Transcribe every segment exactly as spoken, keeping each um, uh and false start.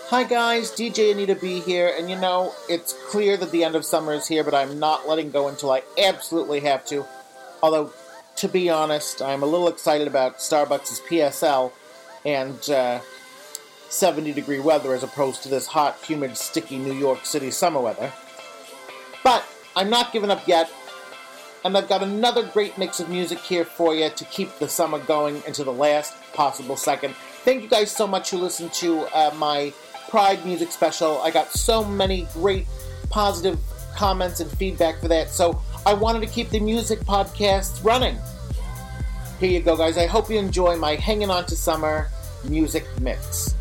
Hi guys, D J Anita B here, and you know, it's clear that the end of summer is here, but I'm not letting go until I absolutely have to. Although, to be honest, I'm a little excited about Starbucks' P S L and uh, seventy degree weather as opposed to this hot, humid, sticky New York City summer weather. But I'm not giving up yet, and I've got another great mix of music here for you to keep the summer going into the last possible second. Thank you guys so much who listened to uh, my Pride music special. I got so many great positive comments and feedback for that, so I wanted to keep the music podcasts running. Here you go, guys. I hope you enjoy my Hanging On to Summer music mix.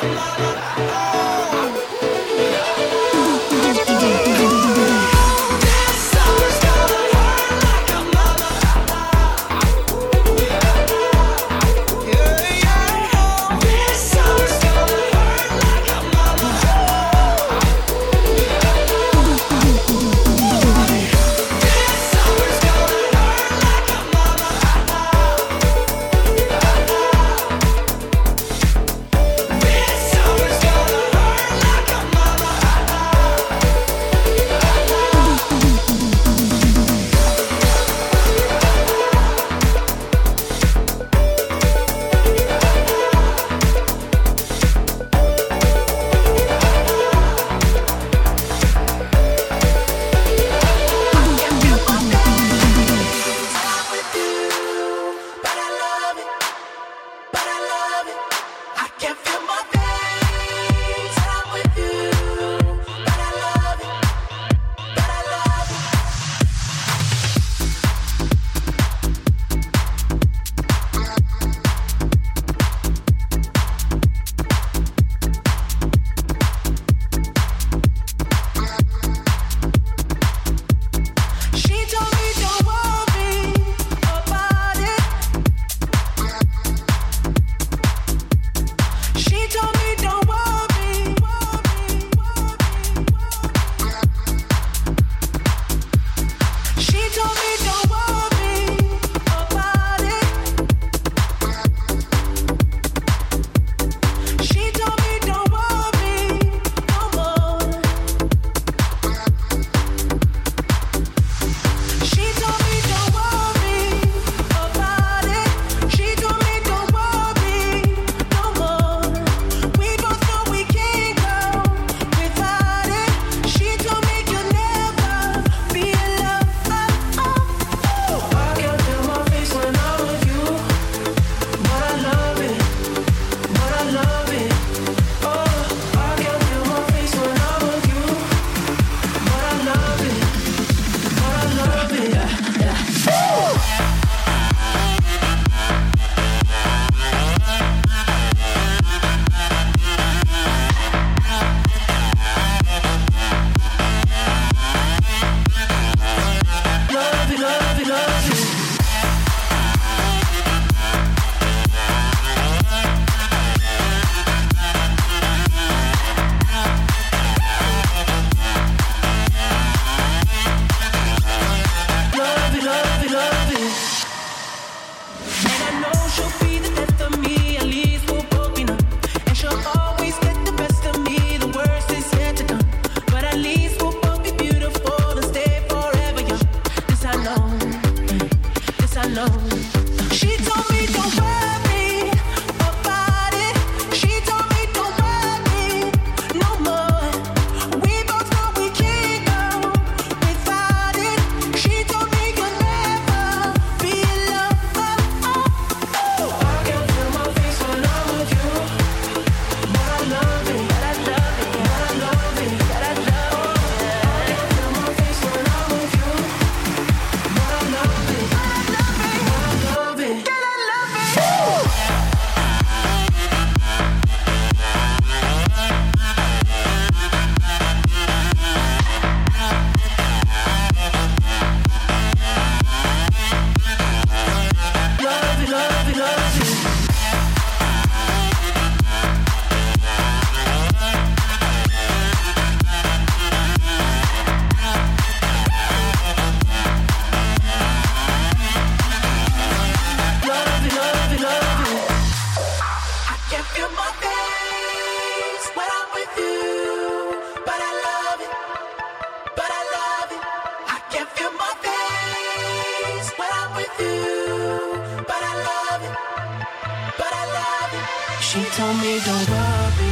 She told me don't worry.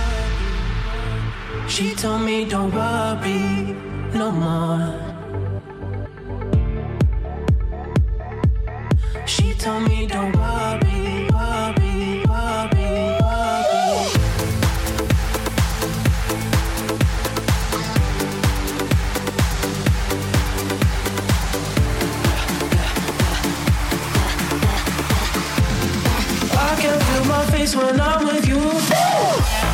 She told me don't worry no more. She told me don't worry, worry, worry, worry. I can feel my face when I'm with you.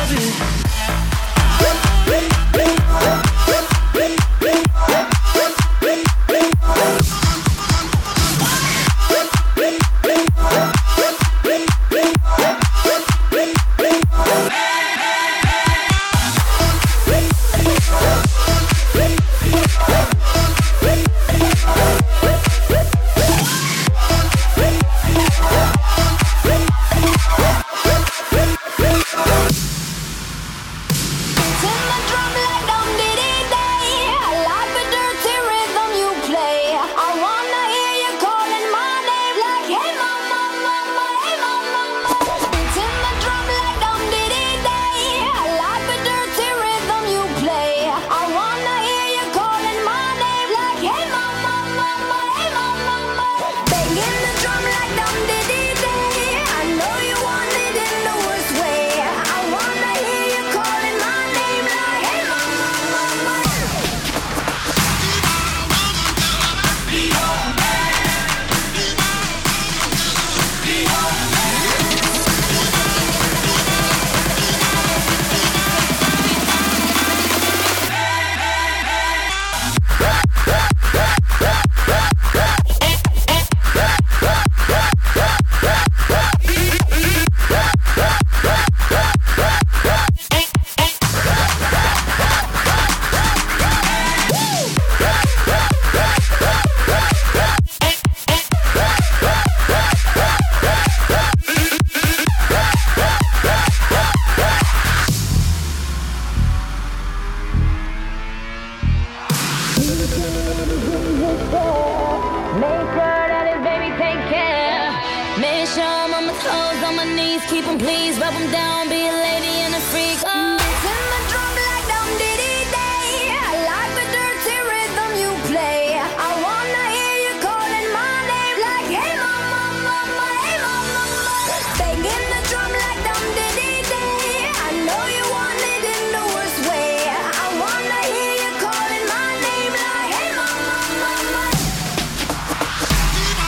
Make sure that his baby take care. Make sure I'm on my toes, on my knees, keep him please, rub him down, be a lady and a freak. Oh. Beating the drum like dum diddy day. I like the dirty rhythm you play. I wanna hear you calling my name like hey mama, mama, hey mama, mama. Banging the drum like dum diddy day. I know you want it in the worst way. I wanna hear you calling my name like hey mama, mama.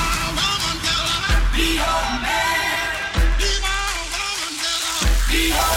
Be your man. Be my woman, girl. Be your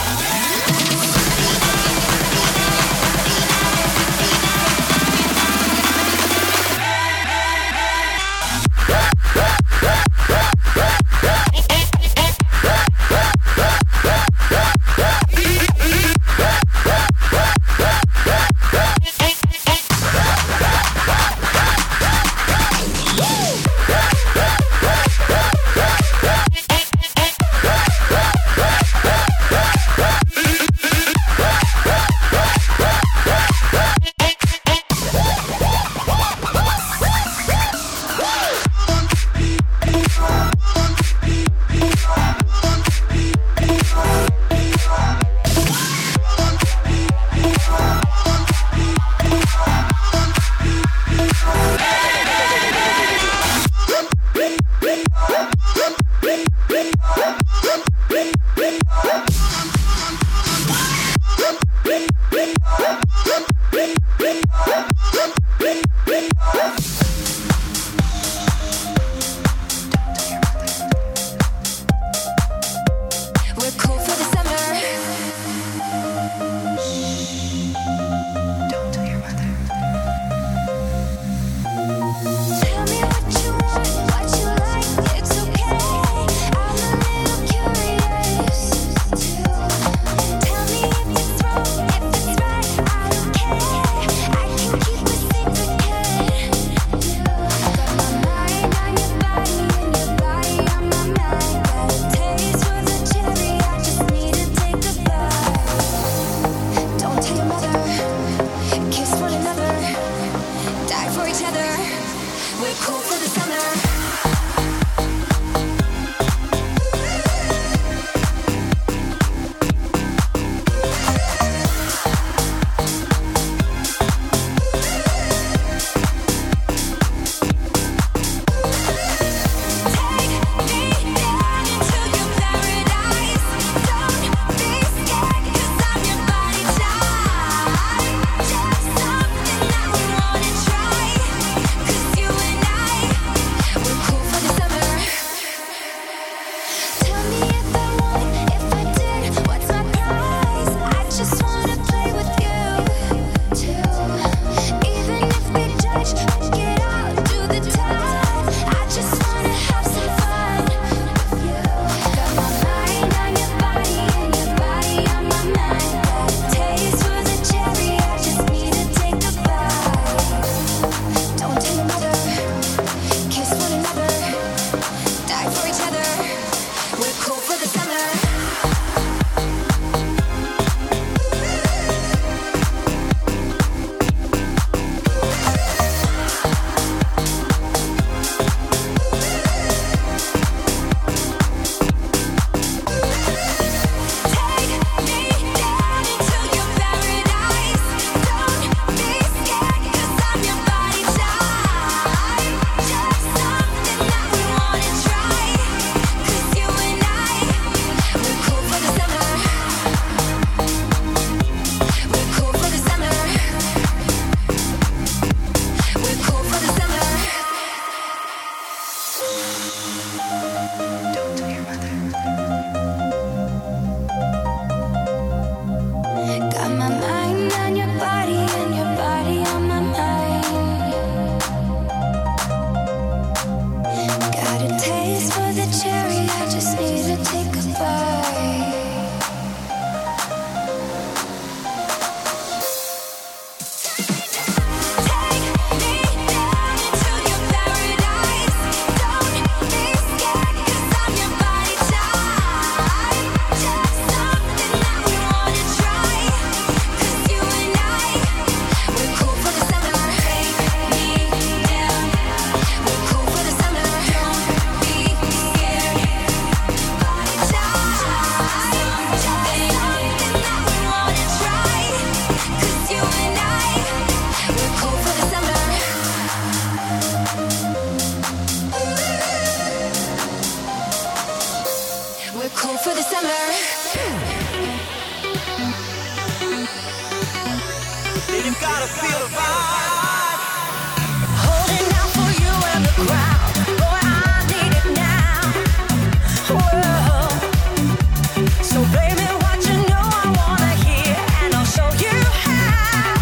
Then you gotta feel the vibe. Holding out for you and the crowd. Boy, I need it now. Whoa. So baby, what you know I wanna hear, and I'll show you how.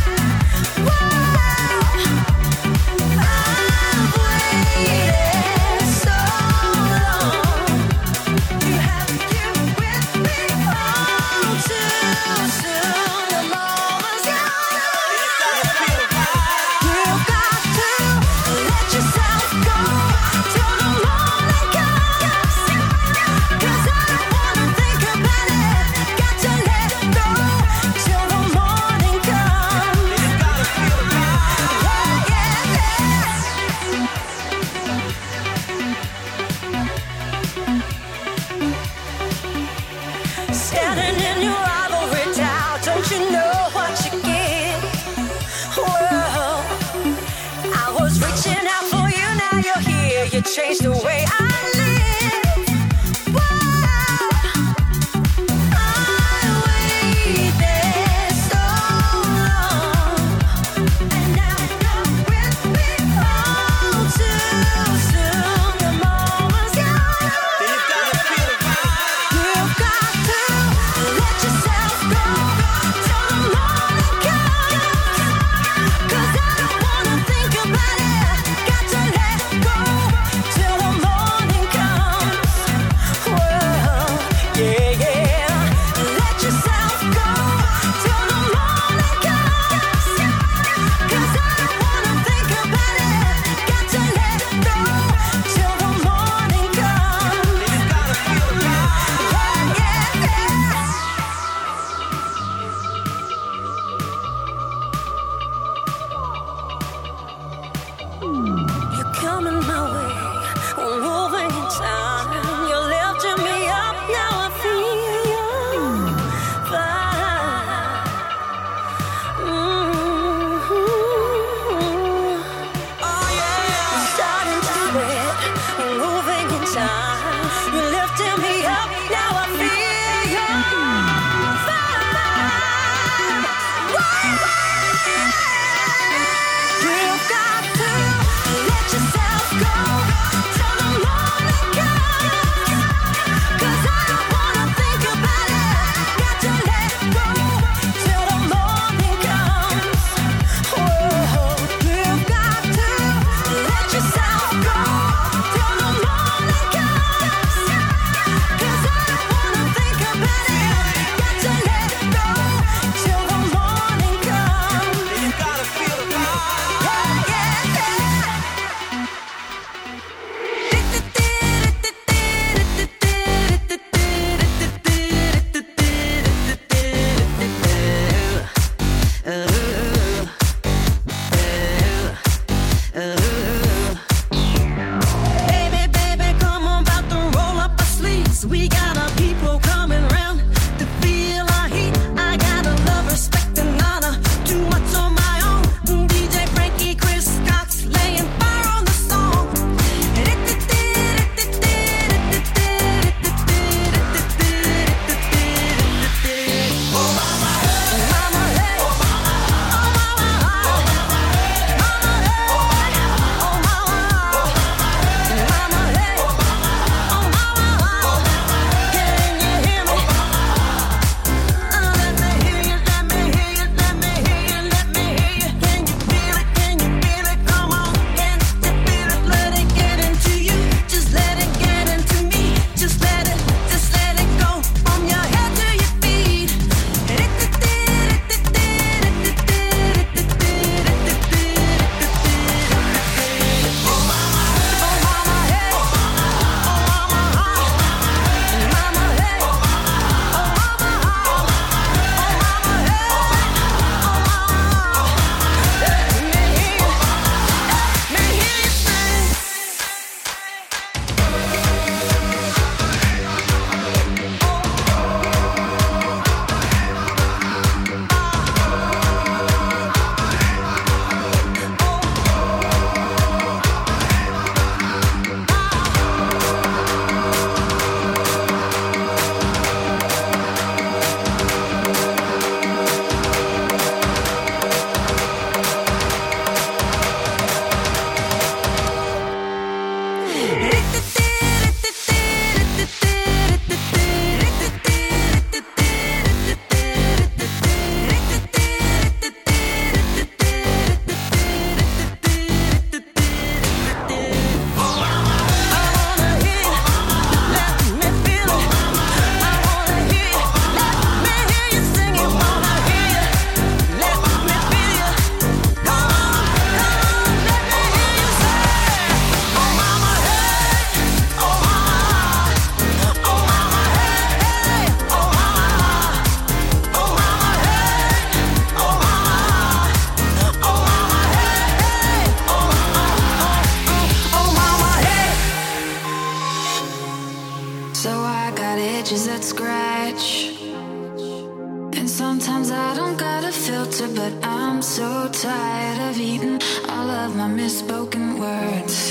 Whoa. I've waited so long. You have to get with me all too soon. The moment's gone. You got to let yourself go till the morning comes. 'Cause I don't wanna think about it. Got to let go till the morning comes. Yeah, yeah, yeah. Standing in your ivory tower, don't you know what you get? Whoa. I was reaching out for you, now you're here. You changed the way I live. Whoa. I waited so long, and now you're with me all too soon. The moment's gone. You got to let yourself go till the morning comes. 'Cause I don't wanna think about it. Got to let go till the morning I don't got a filter, but I'm so tired of eating all of my misspoken words.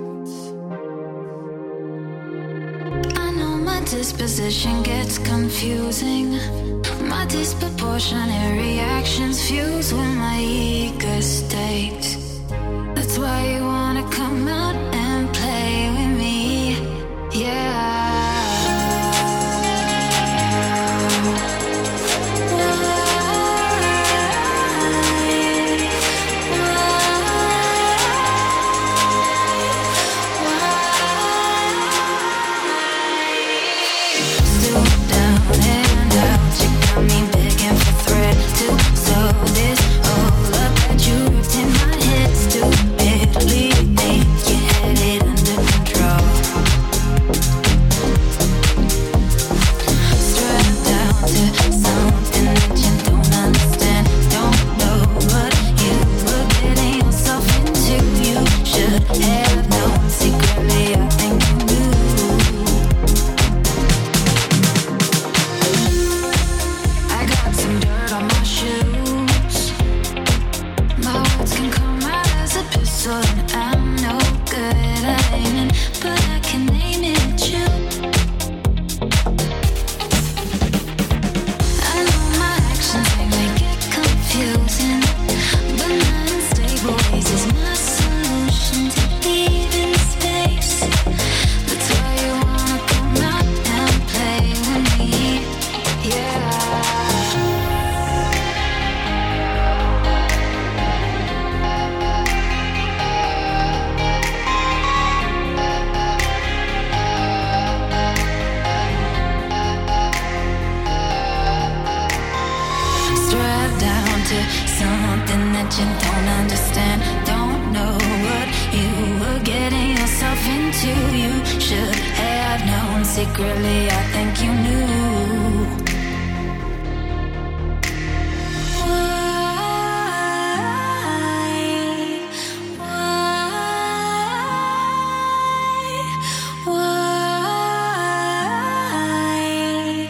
I know my disposition gets confusing. My disproportionate reactions fuse with my eager state. That's why you wanna come out and play with me, yeah. Secretly, I think you knew. Why? Why? Why?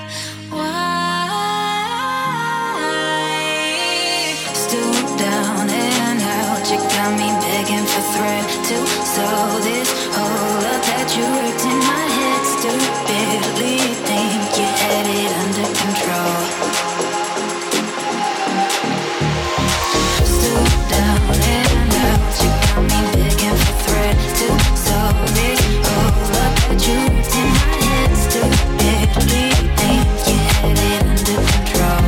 Why? Stoop down and out. You got me begging for thread to sew this hole up that you ripped in my head. Stupidly think you had it under control. Stoop down and out. You got me begging for thread to sew this hole up that you ripped in my head. Stupidly think you had it under control.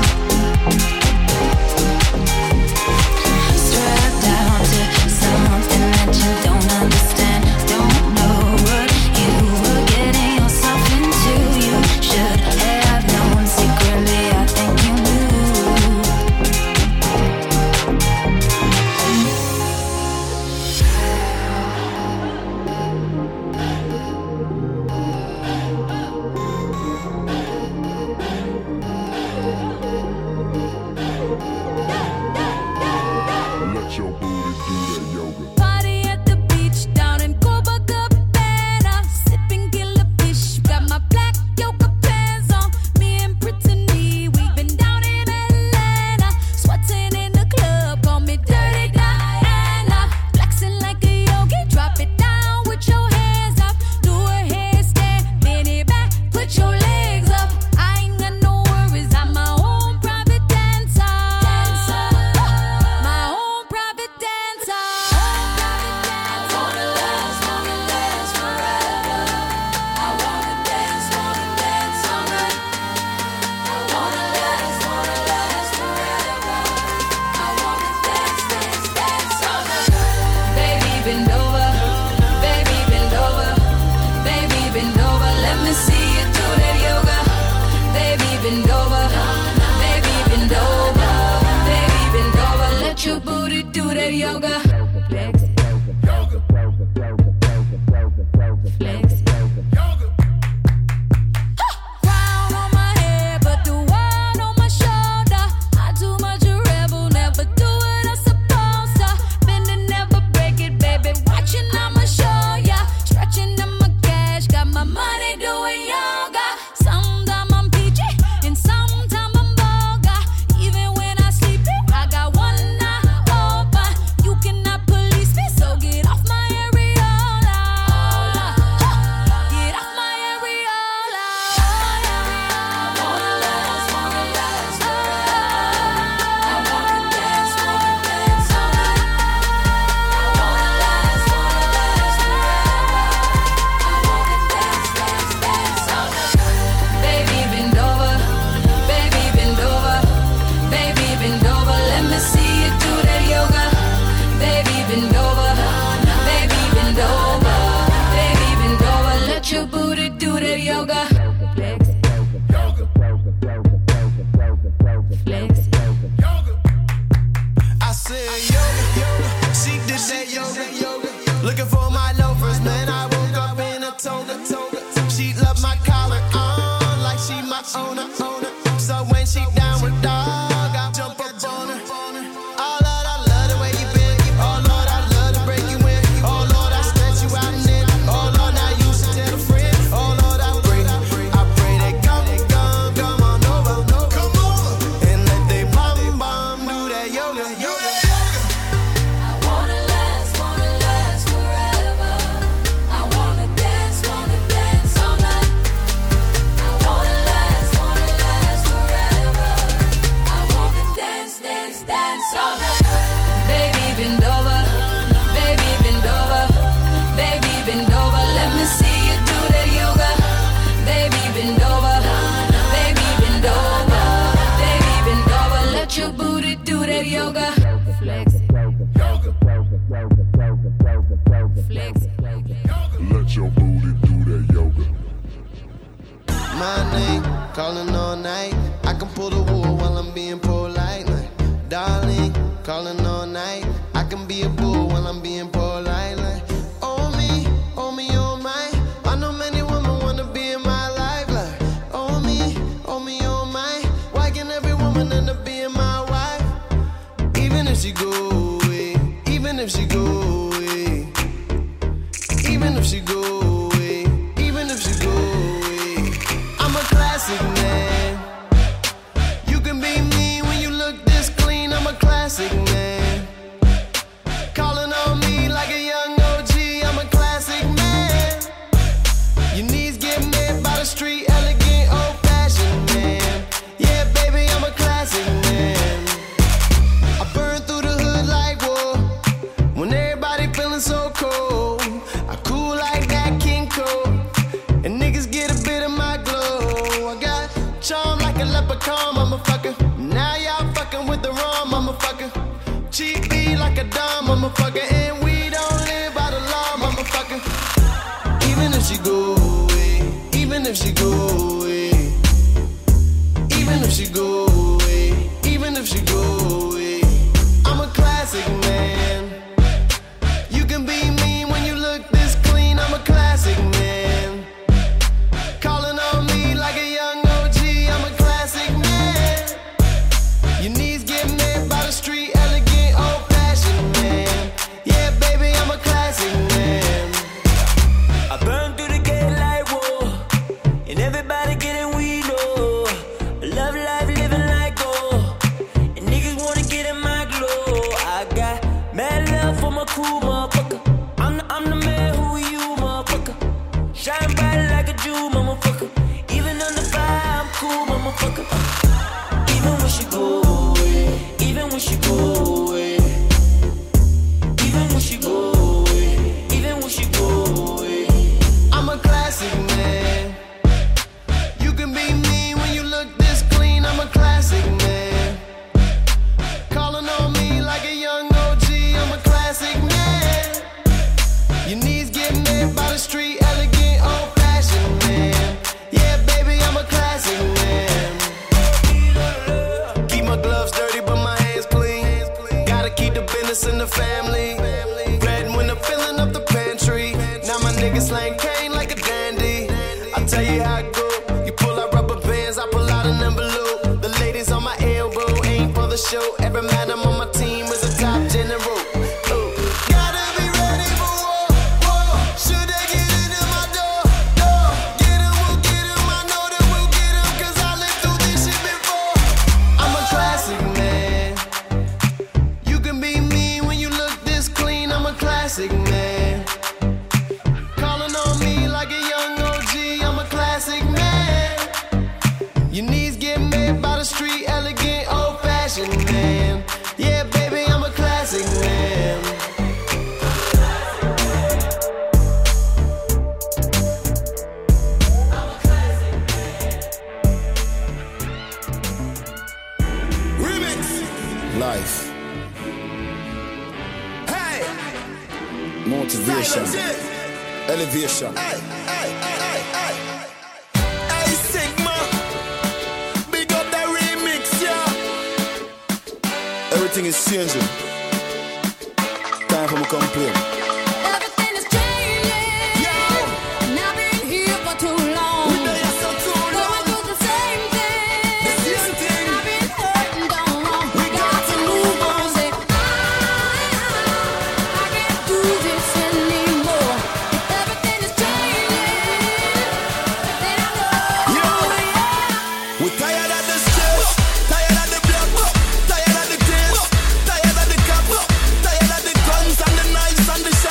Strapped down to something that you don't understand. Don't know what you were getting yourself into. You should have known secretly. I think you knew. Let your booty do that yoga. Party at the beach down in Copacabana, sipping killer fish. Got my black yoga pants on. Me and Brittany, we've been down in Atlanta, sweating in the club. Call me Dirty Diana, flexing like a yogi. Drop it down with your hands up. Do a handstand, bend it back, put your legs up. I ain't got no worries. I'm my own private dancer. My own private dancer. I wanna last, wanna last forever. I wanna dance, wanna dance all night. I wanna last, wanna last forever. I wanna dance, dance, dance all night. Baby, bend over, baby, bend over, baby, bend over. Let me see you do that yoga. Baby, bend over, baby, bend over, baby, bend over. Let your booty do that yoga. Flex, flex. Crown on my head, but the world on my shoulder. I too much a rebel, never do what I'm supposed to. Bend and never break it, baby. Watching, I'ma show ya. Stretching on my cash, got my money doing yoga. Sometimes I'm peachy and sometimes I'm boga. Baby, bend over. Baby, bend over. Baby, bend over. Let me see you do that yoga. Baby, bend over. Baby, bend over. Baby, bend over. Let your booty do that yoga. Flex it. Flex it. Let your booty do that yoga. My name, calling all night. I can pull the wool while I'm being polite. Like, darling, calling all night. I can be a bull while I'm being polite. Like, oh me, oh me, oh my. I know many women wanna be in my life. Like, oh me, oh me, oh my. Why can't every woman end up being my wife? Even if she go away, even if she go away, even if she go away, even if she go away. I'm a classic man. You can be mean when you look this clean. I'm a classic man. Calling on me like a young O G. I'm a classic man. Your knees get made by the street, elegant, old-fashioned man. Yeah, baby, I'm a classic man. I burn through the hood like war. When everybody feeling so cold, I cool like that King Cole. And niggas get a bit of my glow. I got charm like a leprechaun, motherfucker. Now y'all fucking with the wrong motherfucker. Cheap beat like a dumb motherfucker. And we don't live by the law, motherfucker. Even if she go away, even if she go away, even if she go away, even if she go away, I'm a classic man. You can be mean when you look this clean. I'm a classic man. Calling on me like a young O G. I'm a classic man. Your knees get made by the street, elegant, old-fashioned man. Yeah, baby, I'm a classic man. I burn through the gate like whoa, and everybody getting weed, oh. Love life, living like gold, and niggas wanna get in my glow. I got mad love for my crew, motherfucker. I'm the, I'm the man who you, motherfucker. Shine bright like a Jew, motherfucker. Even under fire, I'm cool, motherfucker. Even when she go away, even when she go away, even when she go away, even when she go away. I'm a classic man. You can be mean when you look this clean. I'm a classic man. Calling on me like a young O G. I'm a classic man. Your knees get made by the street, elegant, old-fashioned man. Yeah, baby, I'm a classic man. Keep my gloves dirty, but my hands clean. Gotta keep the business in the family. Bread when I'm filling up the pantry. Now my niggas slang cane like a dandy. I tell you how it go. You pull out rubber bands, I pull out an envelope. The ladies on my elbow ain't for the show. Every madam on my team is a top general. Ooh. Gotta be ready for war, war. Should they get into my door, door? Get 'em, we'll get 'em. I know that we'll get 'em, 'cause I lived through this shit before. I'm a classic man. You can be mean when you look this clean. I'm a classic man. Calling on me like a young O G. I'm a classic man. Your knees get made by the street, elegant, old-fashioned man. Yeah, baby, I'm a classic man. Remix. Life. Hey. Motivation. Elevation. Hey, hey, hey, hey, hey. Hey, Sigma. Big up the remix, yeah. Everything is changing. Time for me to complain. Everything is changing. And I've been here for too long. We there so too long. Going through the same thing. The same thing. I've been hurting, don't want. We got to move on. Say, I, I can't do this anymore. If everything is changing, then I know. Yo. Yeah. We tired of the stress, tired of the blood, tired of the tears, tired of the cup, tired of the guns and the knives and the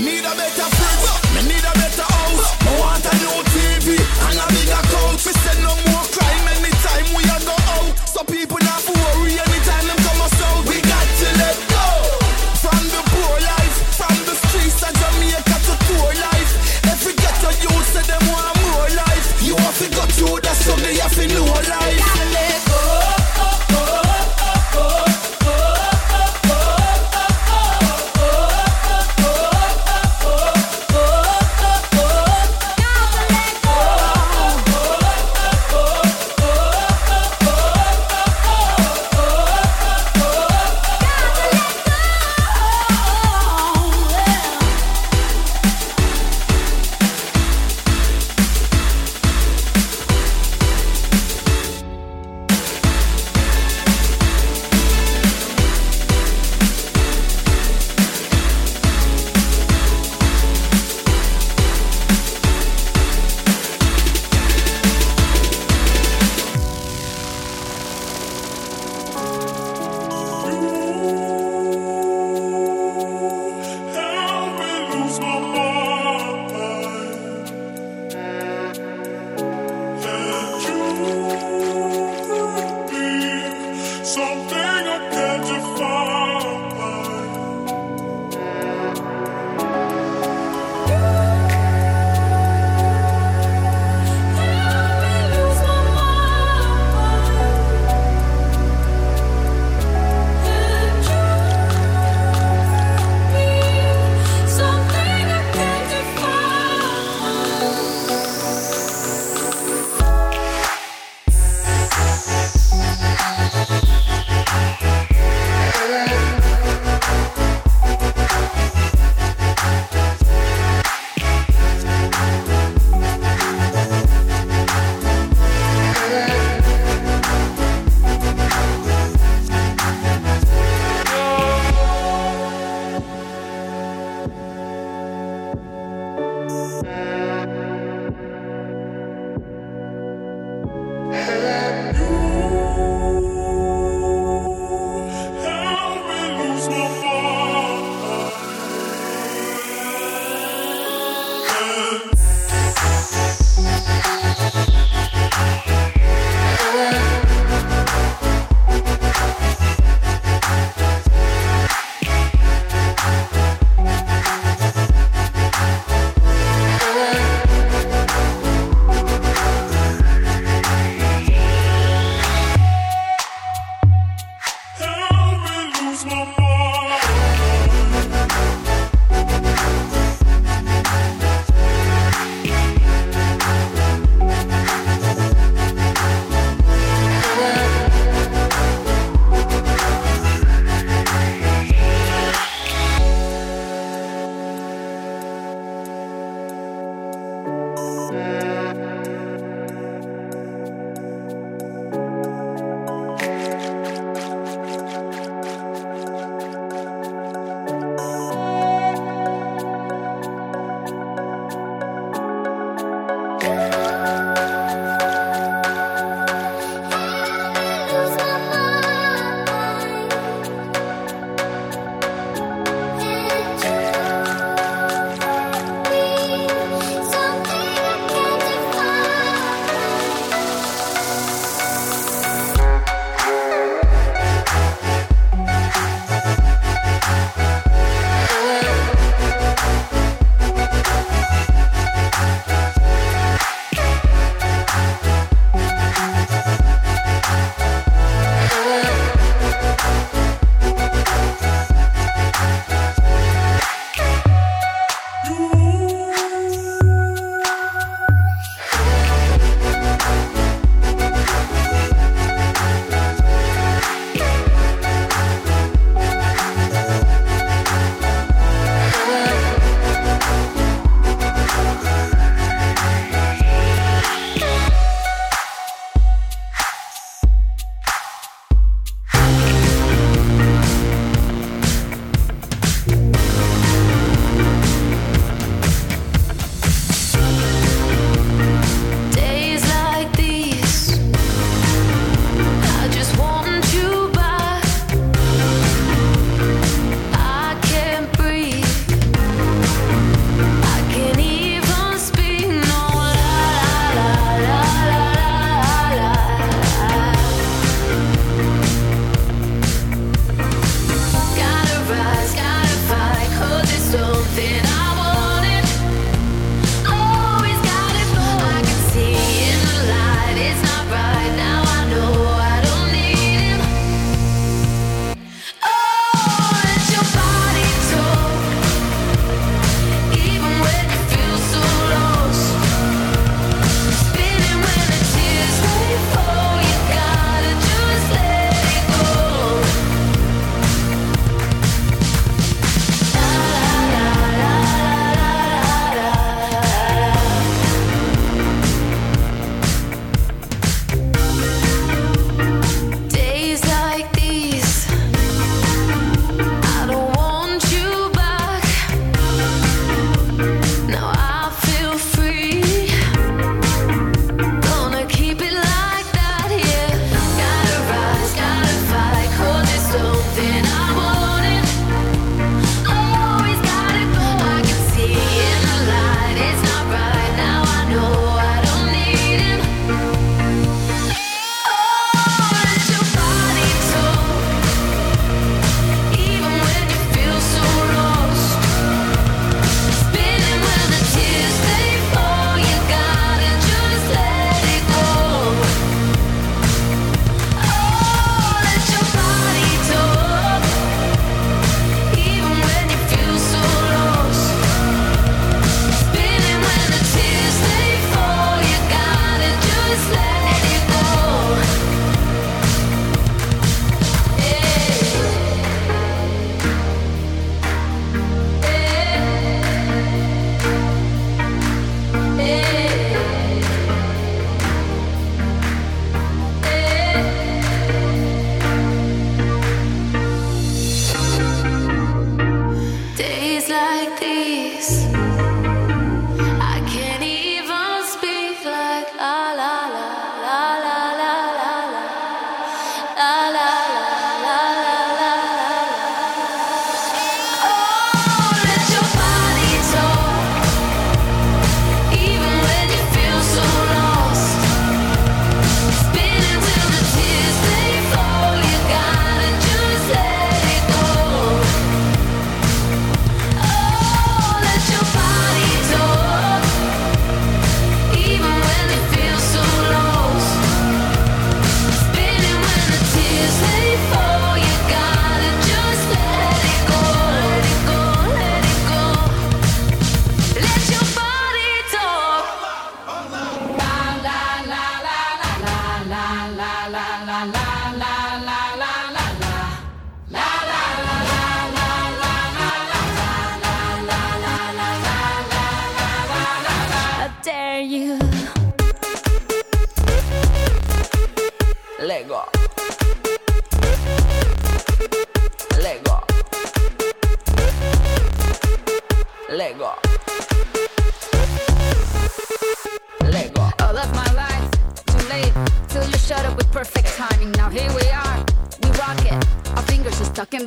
need a better fridge, me need a better house. Me want a new T V and a bigger couch. We send no more crime anytime we a go out. So people not to worry anytime them come us out. We got to let go from the poor life, from the streets of Jamaica to tour life. Every ghetto youth say them want more life. You have to go through that so they have to know life. Gotta let go.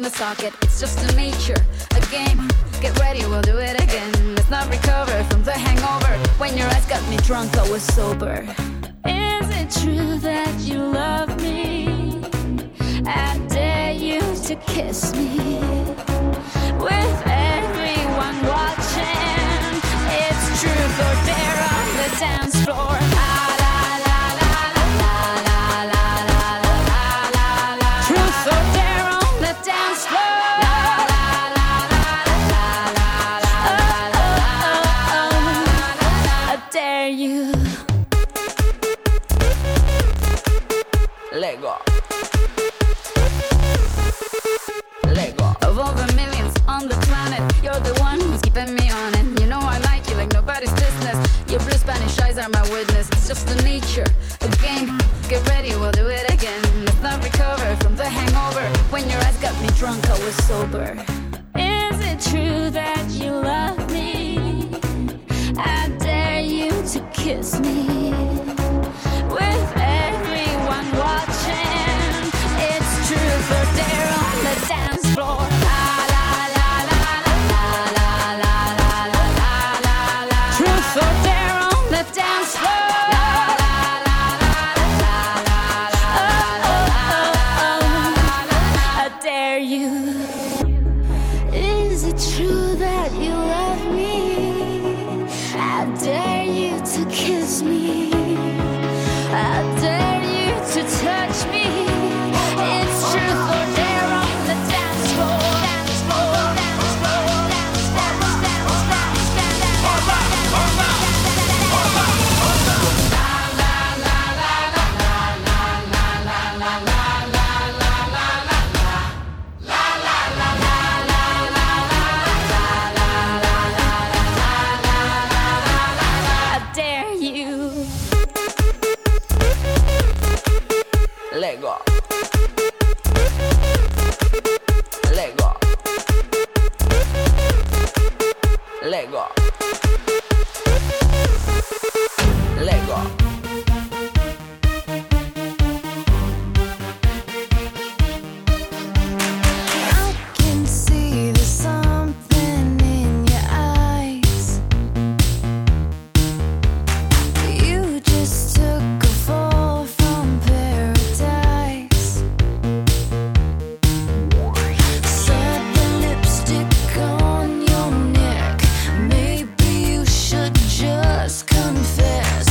the socket. It's just a nature, a game. Get ready, we'll do it again. Let's not recover from the hangover. When your eyes got me drunk, I was sober. Is it true that you love me? I dare you to kiss me. With everyone watching, it's truth or dare on the dance floor. La, la, la, la, la, la, la, la, la, la, la. Truth or dare on the dance floor. La, la, la, la, la, la, la, la, la. I dare you. Let go. Let go. Of all the millions on the planet, you're the one who's keeping me on it. You know I like you like nobody's business. Your blue Spanish eyes are my witness. It's just the nature, a game. Get ready, we'll do it again. Let's not recover from the hangover. When your eyes got me drunk, I was sober. Is it true that you love me? I dare you to kiss me. With everyone watching, it's truth or dare on the dance floor. La, la, la, la, la, la, la, la, la, la, la. Truth or dare on the dance floor. La, la, la, la, la, la, la, la, la. I dare you. Is it true that you love me? I dare you to kiss me. I dare you to touch me. It's truth or dare on the dance floor. Dance floor, dance floor, dance, dance, dance, dance, dance, dance. Hold up, hold up, hold up, hold up. La la la la la la la la la la la la la la. La la la la la la la la la la la. I dare you. Let go. Let go. Let go. Let go. I can see there's something in your eyes. You just took a fall from paradise. Set the lipstick on your neck. Maybe you should just confess.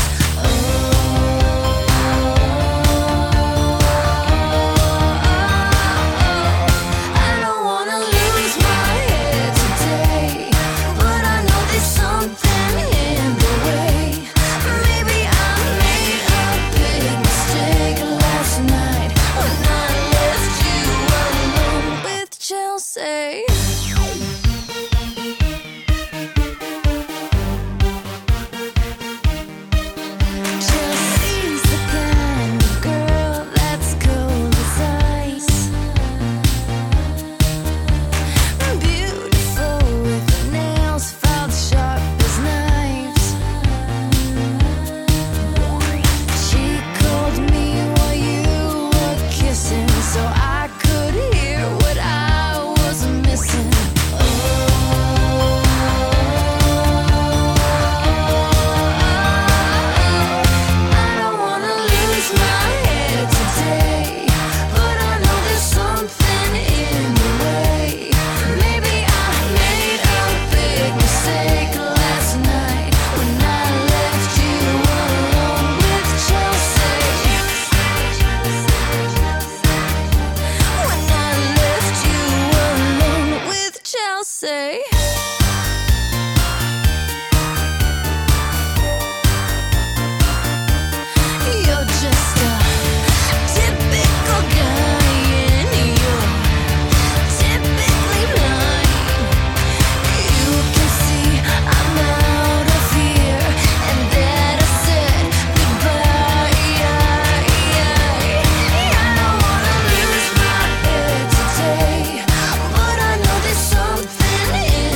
I don't wanna lose my head today, but I know there's something in the way. Maybe I made a big mistake last night when I left you alone with Chelsea. Chelsea's the kind of girl that's cold as ice. Beautiful with her nails filed sharp as knives. She called me while you were kissing, so I could hear what I was missing. I don't wanna lose my head today, but I know there's something in the way. Maybe I made a big mistake last night when I left you alone with Chelsea. When I left you alone with Chelsea. You're just a typical guy and you're typically mine. You can see I'm out of here and that I said goodbye. I don't wanna lose my head today, but I know there's something in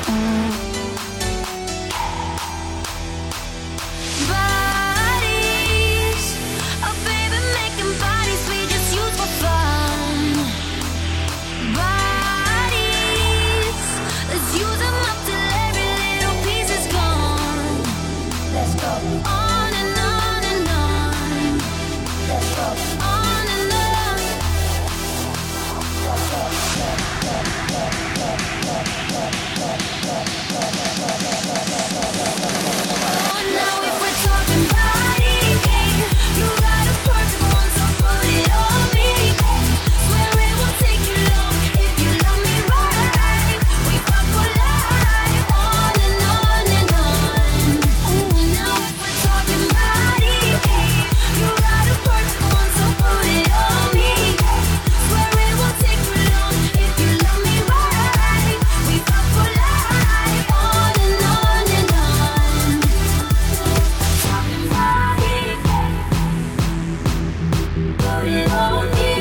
Bodies, oh baby, making bodies we just use for fun. Bodies, let's use them up till every little piece is gone. Let's go on and on and on. Let's go on and on. Now if we're talking body, you got a perfect one, so put it on me. Swear it won't take you long if you love me right. We fuck for life, on and on and on. Now if we're talking body, you got a perfect one, so put it on me. Swear it won't take you long if you love me right. We fuck for life, on and on and on. Talking body, put it on me.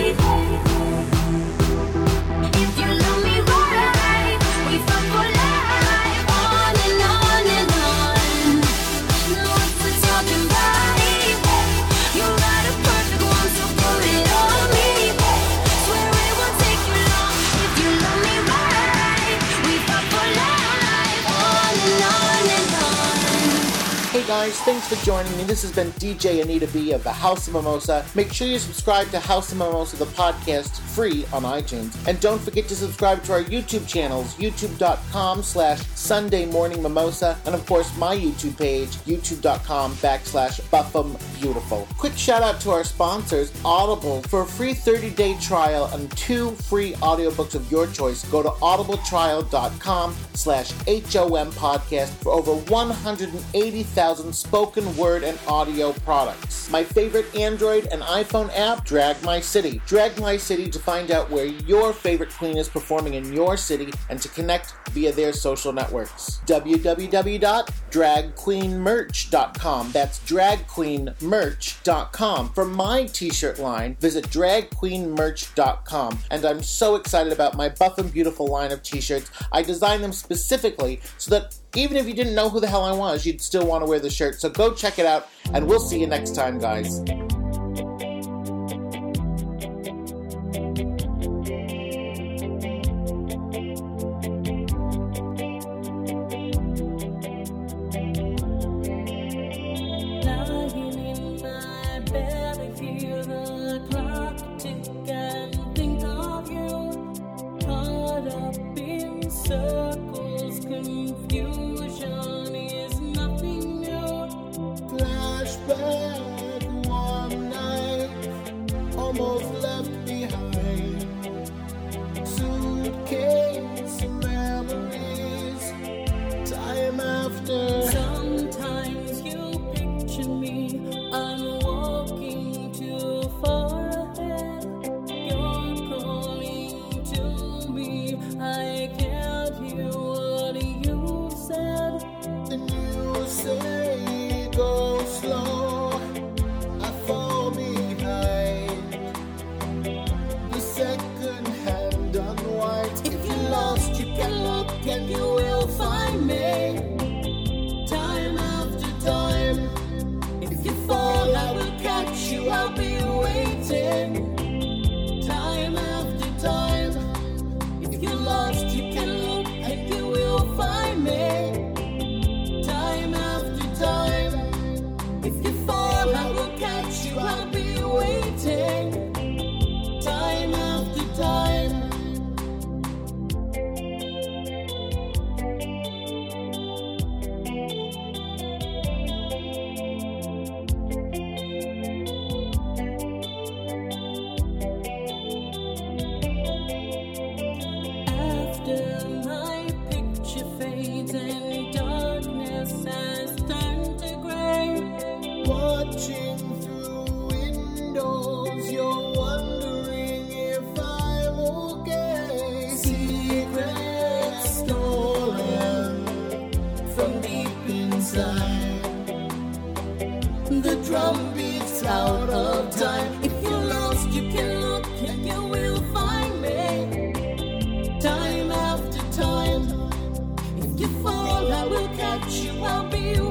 If you love me right, we fuck for life, on and on and on. Now if we're talking body, you got a perfect one, so put it on me. Swear it won't take you long if you love me right. We fuck for life, on and on and on. Hey guys, thanks for joining me. This has been D J Anita B of the House of Mimosa. Make sure you subscribe to House of Mimosa, the podcast, free on iTunes. And don't forget to subscribe to our YouTube channels, youtube.com slash Sunday Morning Mimosa, and of course my YouTube page, youtube.com backslash Buffum Beautiful. Quick shout out to our sponsors, Audible. For a free thirty-day trial and two free audiobooks of your choice, go to audibletrial.com slash HOM podcast for over one hundred eighty thousand spoken word and audio products. My favorite Android and iPhone app, Drag My City. Drag My City to find out where your favorite queen is performing in your city and to connect via their social networks. w w w dot drag queen merch dot com. That's drag queen merch dot com. For my t-shirt line, visit drag queen merch dot com. And I'm so excited about my Buff and Beautiful line of t-shirts. I designed them specifically so that even if you didn't know who the hell I was, you'd still want to wear the shirt. So go check it out, and we'll see you next time, guys. Lying in my bed, I hear the clock tick and think of you. Caught up in circles, confusion is nothing new. Flashback one night, almost left behind. Suitcase memories, time after. Sometimes you picture me, I'm walking too far ahead. You're calling to me, I can't hear what you said. Then you say go slow, I fall behind. The second hand unwinds. If you lost, you can look and you will find me. without you, I'll be